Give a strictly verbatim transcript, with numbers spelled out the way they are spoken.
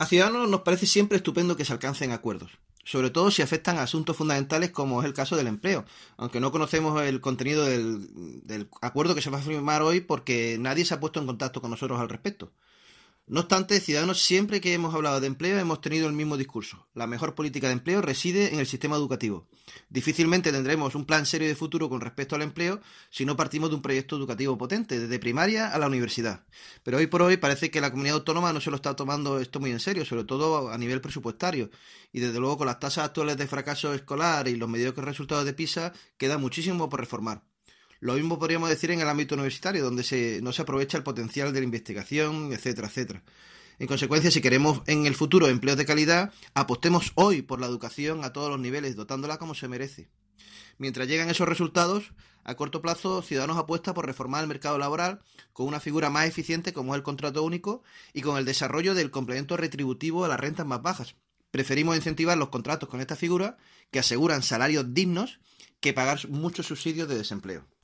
A Ciudadanos nos parece siempre estupendo que se alcancen acuerdos, sobre todo si afectan a asuntos fundamentales como es el caso del empleo, aunque no conocemos el contenido del, del acuerdo que se va a firmar hoy porque nadie se ha puesto en contacto con nosotros al respecto. No obstante, Ciudadanos siempre que hemos hablado de empleo hemos tenido el mismo discurso. La mejor política de empleo reside en el sistema educativo. Difícilmente tendremos un plan serio de futuro con respecto al empleo si no partimos de un proyecto educativo potente, desde primaria a la universidad. Pero hoy por hoy parece que la comunidad autónoma no se lo está tomando esto muy en serio, sobre todo a nivel presupuestario. Y desde luego con las tasas actuales de fracaso escolar y los mediocres resultados de PISA queda muchísimo por reformar. Lo mismo podríamos decir en el ámbito universitario, donde se, no se aprovecha el potencial de la investigación, etcétera, etcétera. En consecuencia, si queremos en el futuro empleos de calidad, apostemos hoy por la educación a todos los niveles, dotándola como se merece. Mientras llegan esos resultados, a corto plazo, Ciudadanos apuesta por reformar el mercado laboral con una figura más eficiente como es el contrato único y con el desarrollo del complemento retributivo a las rentas más bajas. Preferimos incentivar los contratos con esta figura que aseguran salarios dignos que pagar muchos subsidios de desempleo.